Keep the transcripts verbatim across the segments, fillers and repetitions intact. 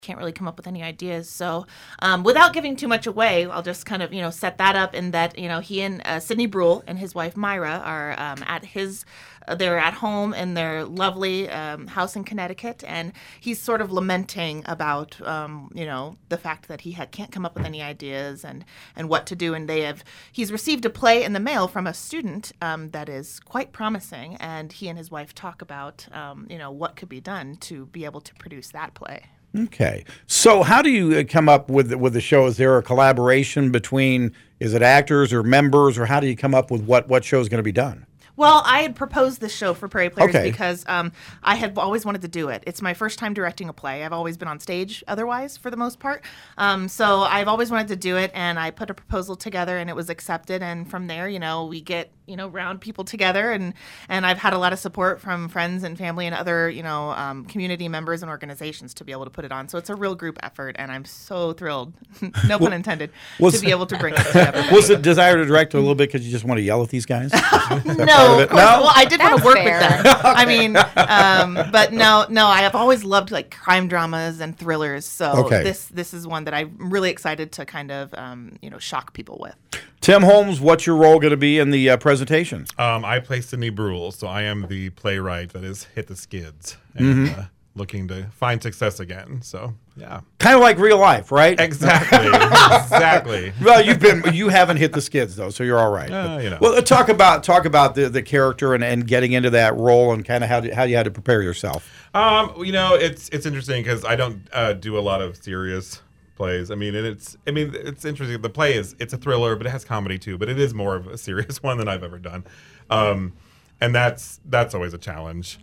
can't really come up with any ideas. So um, without giving too much away, I'll just kind of, you know, set that up in that, you know, he and uh, Sidney Brule and his wife Myra are um, at his, uh, they're at home in their lovely um, house in Connecticut. And he's sort of lamenting about, um, you know, the fact that he had, can't come up with any ideas and, and what to do. And they have, he's received a play in the mail from a student um, that is quite promising. And he and his wife talk about, um, you know, what could be done to be able to produce that play. Okay. So how do you come up with with the show? Is there a collaboration between, is it actors or members, or how do you come up with what, what show is going to be done? Well, I had proposed this show for Prairie Players Okay. because um, I had always wanted to do it. It's my first time directing a play. I've always been on stage otherwise, for the most part. Um, so I've always wanted to do it, and I put a proposal together, and it was accepted. And from there, you know, we get, you know, round people together, and, and I've had a lot of support from friends and family and other, you know, um, community members and organizations to be able to put it on. So it's a real group effort, and I'm so thrilled, no pun intended, was- to be able to bring it together. Was it desire to direct a little bit because you just want to yell at these guys? No, of course. No? Well, I did want That's to work fair. with them. I mean, um, but no, no. I have always loved like crime dramas and thrillers. So Okay. this this is one that I'm really excited to kind of um, you know shock people with. Tim Holmes, what's your role going to be in the uh, presentation? Um, I play Sidney Brule, so I am the playwright that has hit the skids and Mm-hmm. uh, looking to find success again. So yeah, Kind of like real life, right? exactly, exactly. Well, you've been you haven't hit the skids though, so you're all right. Uh, But- you know. Well, uh, talk about talk about the, the character and, and getting into that role and kind of how do, how you had to prepare yourself. Um, you know, it's it's interesting because I don't uh, do a lot of serious plays. I mean, and it's I mean it's interesting. The play is it's a thriller, but it has comedy too. But it is more of a serious one than I've ever done, um, and that's that's always a challenge.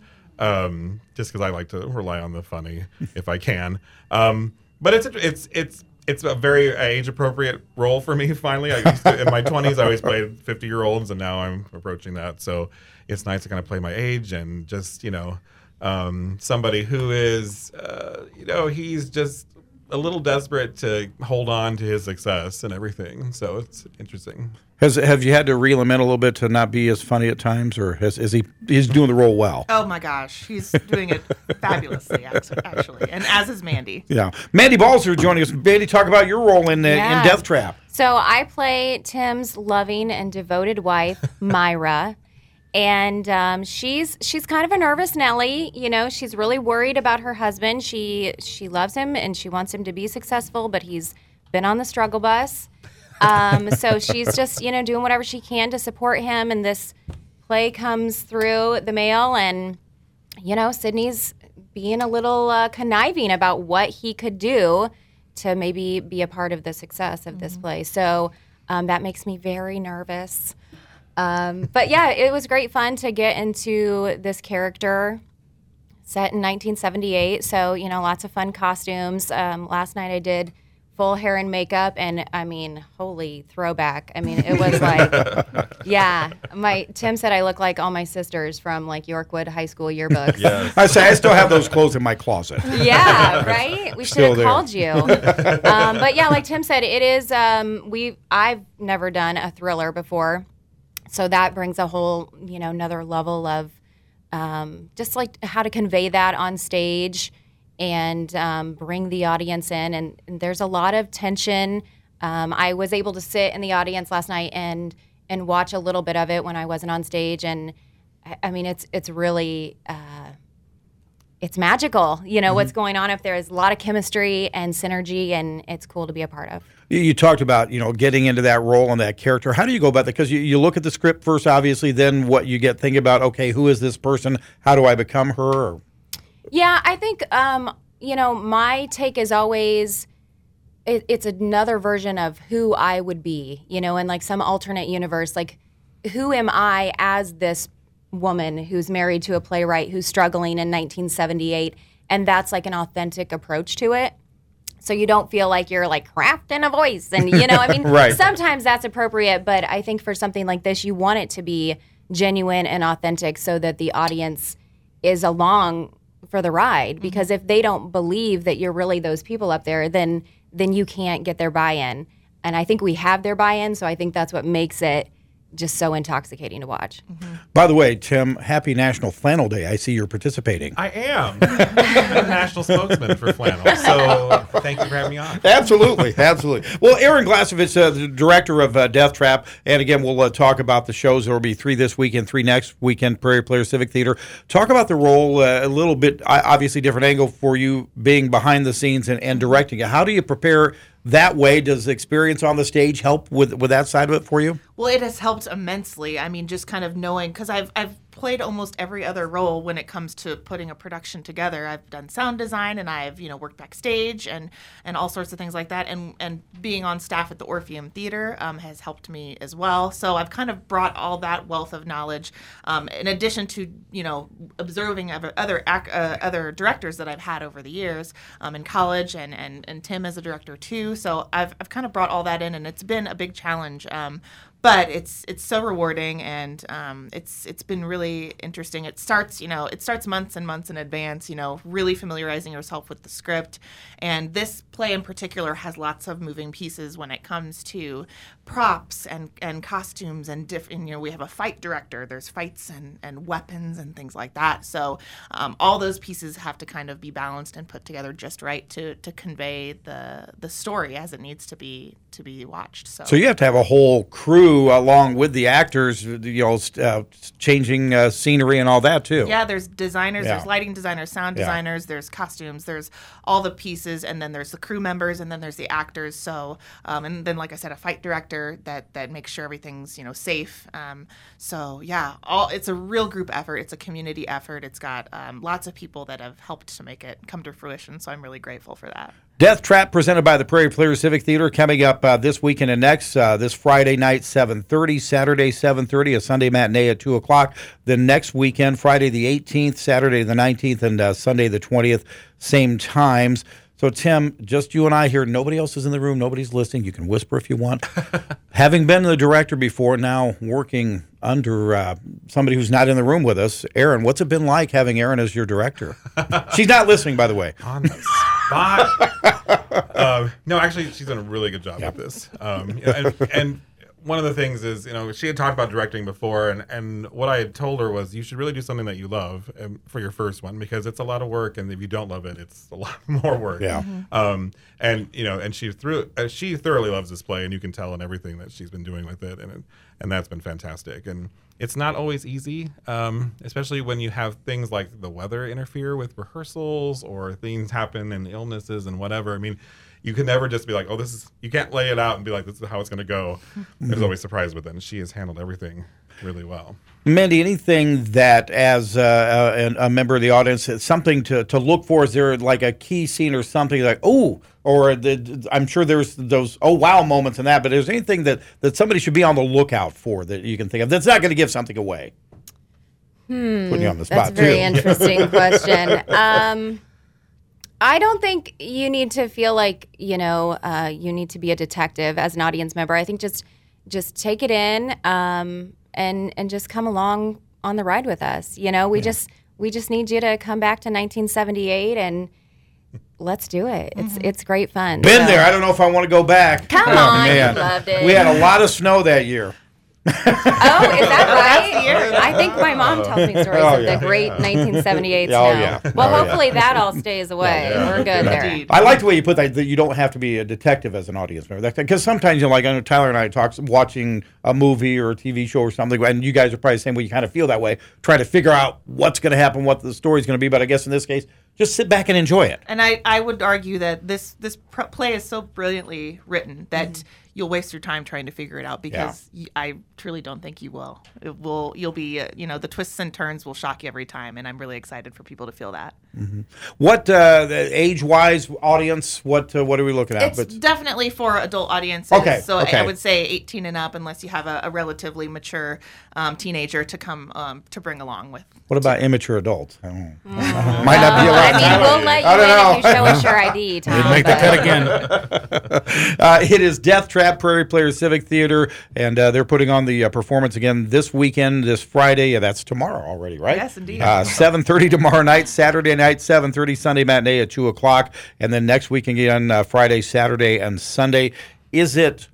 Um, just because I like to rely on the funny if I can. Um, but it's it's it's it's a very age appropriate role for me. Finally, I used to, in my twenties I always played fifty year olds, and now I'm approaching that. So it's nice to kind of play my age and just you know um, somebody who is uh, you know he's just a little desperate to hold on to his success and everything. So it's interesting. Has have you had to reel him in a little bit to not be as funny at times, or has is he he's doing the role well? Oh my gosh, he's doing it fabulously, act- actually, and as is Mandy. Yeah, Mandy Balzer joining us. Mandy, talk about your role in uh, Yeah. in Death Trap. So I play Tim's loving and devoted wife, Myra. And um, she's she's kind of a nervous Nellie. You know, she's really worried about her husband. She she loves him and she wants him to be successful, but he's been on the struggle bus. Um, so she's just, you know, doing whatever she can to support him. And this play comes through the mail, and, you know, Sidney's being a little uh, conniving about what he could do to maybe be a part of the success of this play. So um, that makes me very nervous. Um, but yeah, it was great fun to get into this character set in nineteen seventy-eight. So, you know, lots of fun costumes. Um, last night I did full hair and makeup, and I mean, holy throwback. I mean, it was like, yeah, my Tim said I look like all my sisters from like Yorkwood High School yearbooks. Yes. I say I still have those clothes in my closet. Yeah, right. We should Still have there. called you. Um, but yeah, like Tim said, it is. Um, we I've never done a thriller before, so that brings a whole, you know, another level of um, just like how to convey that on stage and um, bring the audience in. And, and there's a lot of tension. Um, I was able to sit in the audience last night and and watch a little bit of it when I wasn't on stage, and I, I mean, it's it's really. Uh, It's magical, you know, what's going on up there. There's a lot of chemistry and synergy, and it's cool to be a part of. You, you talked about, you know, getting into that role and that character. How do you go about that? Because you, you look at the script first, obviously, then what you get thinking about, okay, who is this person? How do I become her? Or, Yeah, I think, um, you know, my take is always it, it's another version of who I would be, you know, in like some alternate universe. Like, who am I as this woman who's married to a playwright who's struggling in nineteen seventy-eight, and that's like an authentic approach to it. So you don't feel like you're like crafting a voice, and you know, I mean, Right. sometimes that's appropriate, but I think for something like this, you want it to be genuine and authentic so that the audience is along for the ride. Because if they don't believe that you're really those people up there, then then you can't get their buy-in. And I think we have their buy-in, so I think that's what makes it just so intoxicating to watch. Mm-hmm. By the way, Tim, happy National Flannel Day. I see you're participating. I am. I'm a national spokesman for flannel, so thank you for having me on. Absolutely, absolutely. Well, Aaron Glasovich, uh, the director of uh, Death Trap, and again, we'll uh, talk about the shows. There will be three this weekend, three next weekend, Prairie Players Civic Theater. Talk about the role, uh, a little bit, obviously different angle for you being behind the scenes and, and directing it. How do you prepare that way? Does experience on the stage help with, with that side of it for you? Well, it has helped immensely. I mean, just kind of knowing, because I've I've played almost every other role when it comes to putting a production together. I've done sound design, and I've you know worked backstage and and all sorts of things like that. And and being on staff at the Orpheum Theater um, has helped me as well. So I've kind of brought all that wealth of knowledge, um, in addition to you know observing other other, ac- uh, other directors that I've had over the years um, in college, and, and and Tim as a director too. So I've I've kind of brought all that in, and it's been a big challenge. Um, But it's it's so rewarding, and um, it's it's been really interesting. It starts you know it starts months and months in advance. You know, really familiarizing yourself with the script, and this play in particular has lots of moving pieces when it comes to props and, and costumes and different. You know, we have a fight director. There's fights and, and weapons and things like that. So um, all those pieces have to kind of be balanced and put together just right to to convey the the story as it needs to be to be watched. So So you have to have a whole crew along with the actors, you know, uh, changing uh, scenery and all that too. Yeah, there's designers, Yeah. there's lighting designers, sound Yeah. designers, there's costumes, there's all the pieces, and then there's the crew members, and then there's the actors. So, um, and then like I said, a fight director that that makes sure everything's you know safe. Um, so yeah, all it's a real group effort. It's a community effort. It's got um, lots of people that have helped to make it come to fruition. So I'm really grateful for that. Death Trap, presented by the Prairie Players Civic Theater, coming up uh, this weekend and next. Uh, this Friday night, seven thirty, Saturday, seven thirty, a Sunday matinee at two o'clock. Then next weekend, Friday the eighteenth, Saturday the nineteenth, and uh, Sunday the twentieth, same times. So, Tim, just you and I here. Nobody else is in the room. Nobody's listening. You can whisper if you want. Having been the director before, now working under uh, somebody who's not in the room with us, Erin, what's it been like having Erin as your director? She's not listening, by the way. On the spot. um, no, actually, she's done a really good job Yep. with this. Um, you know, and, and one of the things is, you know, she had talked about directing before, and, and what I had told her was you should really do something that you love um, for your first one, because it's a lot of work, and if you don't love it, it's a lot more work. Yeah. Um, and you know, and she through uh, she thoroughly loves this play, and you can tell in everything that she's been doing with it, and and that's been fantastic. And it's not always easy, um, especially when you have things like the weather interfere with rehearsals, or things happen and illnesses and whatever. I mean, you can never just be like, oh, this is, you can't lay it out and be like, this is how it's going to go. There's always surprise with it, and she has handled everything really well. Mandy, anything that as uh, a, a member of the audience, something to, to look for? Is there like a key scene or something like, oh, or the, I'm sure there's those, oh, wow moments in that, but is there anything that, that somebody should be on the lookout for that you can think of that's not going to give something away? Hmm, Putting you on the spot, that's a very too. interesting question. Um, I don't think you need to feel like, you know, uh, you need to be a detective as an audience member. I think just just take it in um, and and just come along on the ride with us. You know, we yeah. just we just need you to come back to nineteen seventy-eight and let's do it. It's mm-hmm. it's great fun. Been so. there. I don't know if I want to go back. Come oh, on, man. you loved it. We had a lot of snow that year. Oh, is that right? I think my mom tells me stories Oh, of yeah. the great nineteen seventy-eight Oh, snow. yeah. Well, Oh, hopefully yeah. that all stays away. Yeah. We're good there. Indeed. I like the way you put that, that you don't have to be a detective as an audience member. Because sometimes, you know, like I know Tyler and I talk watching a movie or a T V show or something, and you guys are probably the same way. You kind of feel that way, trying to figure out what's going to happen, what the story's going to be. But I guess in this case, just sit back and enjoy it. And I, I would argue that this this pr- play is so brilliantly written that mm-hmm. you'll waste your time trying to figure it out, because yeah. y- I truly don't think you will. It will you'll be uh, you know the twists and turns will shock you every time, and I'm really excited for people to feel that. Mm-hmm. What uh, age wise audience? What uh, what are we looking at? It's but, definitely for adult audiences. Okay, So okay. I would say eighteen and up, unless you have a, a relatively mature um, teenager to come um, to bring along with. What about immature adults? I don't know. Mm. Might not be allowed. I mean, we'll let I you don't in know. if you show us your I D, Tom. Didn't make the but- cut again. Uh, it is Death Trap, Prairie Players Civic Theater, and uh, they're putting on the uh, performance again this weekend, this Friday. Yeah, that's tomorrow already, right? Yes, indeed. Uh, seven thirty tomorrow night, Saturday night, seven thirty, Sunday matinee at two o'clock, and then next week again, uh, Friday, Saturday, and Sunday. Is it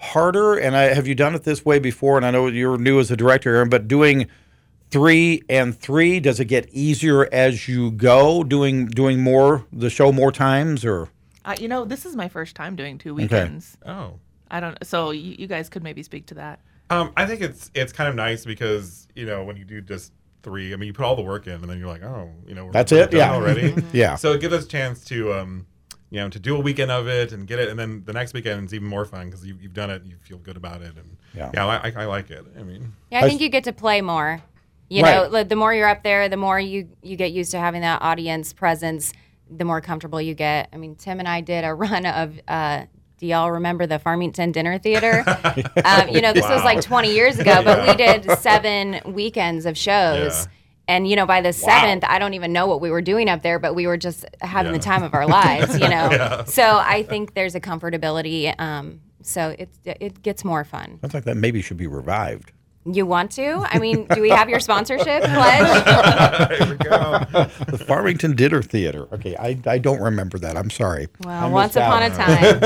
harder? And I, have you done it this way before? And I know you're new as a director, Aaron, but doing three and three, does it get easier as you go? Doing doing more the show more times, or Uh, you know, this is my first time doing two weekends. Oh. I don't. So you, you guys could maybe speak to that. Um, I think it's it's kind of nice because, you know, when you do just three, I mean, you put all the work in, and then you're like, oh, you know, we're, That's we're it? done Yeah. already. Yeah. So it gives us a chance to, um, you know, to do a weekend of it and get it, and then the next weekend is even more fun because you, you've done it, you feel good about it, and Yeah. yeah, I, I, I like it. I mean, Yeah, I think you get to play more. You Right. know, like, the more you're up there, the more you, you get used to having that audience presence, the more comfortable you get. I mean, Tim and I did a run of, uh, do y'all remember the Farmington Dinner Theater? um, you know, this was Wow. like twenty years ago, but we did seven weekends of shows. Yeah. And, you know, by the seventh, I don't even know what we were doing up there, but we were just having Yeah. the time of our lives, you know. Yeah. So I think there's a comfortability. Um, so it, it gets more fun. sounds like that maybe should be revived. You want to? I mean, do we have your sponsorship pledge? There we go. The Farmington Dinner Theater. Okay, I, I don't remember that. I'm sorry. I Well, missed once upon out.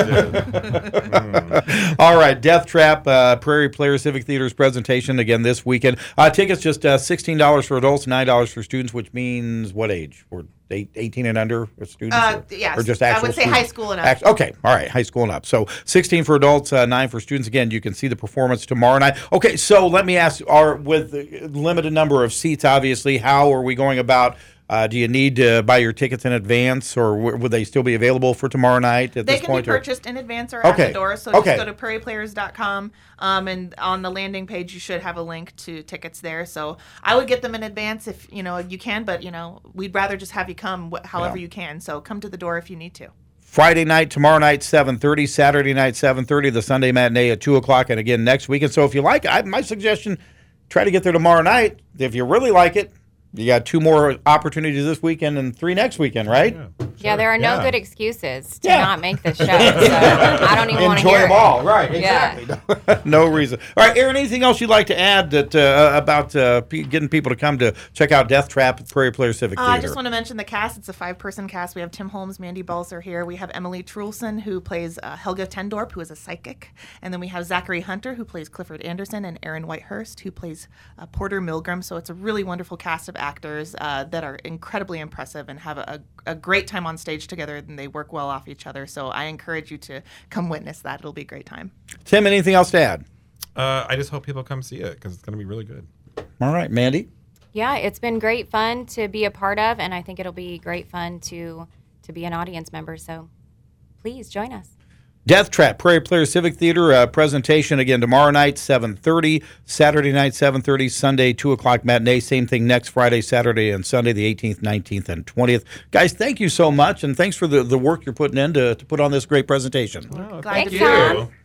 a time. All right, Death Trap, uh, Prairie Player Civic Theater's presentation again this weekend. Uh, tickets just uh, sixteen dollars for adults, nine dollars for students, which means what age? Or eight, eighteen and under for students? Uh, or, yes. or just I actual would say students? high school and up. Act- okay, all right, high school and up. So sixteen for adults, uh, nine for students. Again, you can see the performance tomorrow night. Okay, so let me ask, are with the limited number of seats, obviously, how are we going about? Uh, do you need to buy your tickets in advance, or w- would they still be available for tomorrow night at They this can point? be or- purchased in advance or Okay. at the door. So Okay. just go to prairie players dot com, um, and on the landing page you should have a link to tickets there. So I would get them in advance if you know you can, but you know we'd rather just have you come wh- however Yeah. you can. So come to the door if you need to. Friday night, tomorrow night, seven thirty. Saturday night, seven thirty. The Sunday matinee at two o'clock. And again, next weekend. So if you like, I, my suggestion, try to get there tomorrow night. If you really like it, you got two more opportunities this weekend and three next weekend, right? Yeah, there are no Yeah. good excuses to Yeah. not make this show. So I don't even want to Enjoy hear them it. all. Right, Yeah. exactly. No reason. All right, Aaron, anything else you'd like to add that uh, about uh, p- getting people to come to check out Death Trap at Prairie Player Civic Uh, Theater? I just want to mention the cast. It's a five-person cast. We have Tim Holmes, Mandy Balser here. We have Emily Trulson, who plays uh, Helga Tendorp, who is a psychic. And then we have Zachary Hunter, who plays Clifford Anderson, and Aaron Whitehurst, who plays uh, Porter Milgram. So it's a really wonderful cast of actors uh, that are incredibly impressive and have a, a, a great time on stage together, and they work well off each other. So I encourage you to come witness that. It'll be a great time. Tim, anything else to add? Uh, I just hope people come see it because it's going to be really good. All right, Mandy? Yeah, it's been great fun to be a part of, and I think it'll be great fun to to be an audience member. So please join us. Death Trap, Prairie Player Civic Theater, uh, presentation again tomorrow night, seven thirty, Saturday night, seven thirty, Sunday, two o'clock matinee. Same thing next Friday, Saturday, and Sunday, the eighteenth, nineteenth, and twentieth. Guys, thank you so much, and thanks for the, the work you're putting in to, to put on this great presentation. Oh, Glad thank to you. be Tom.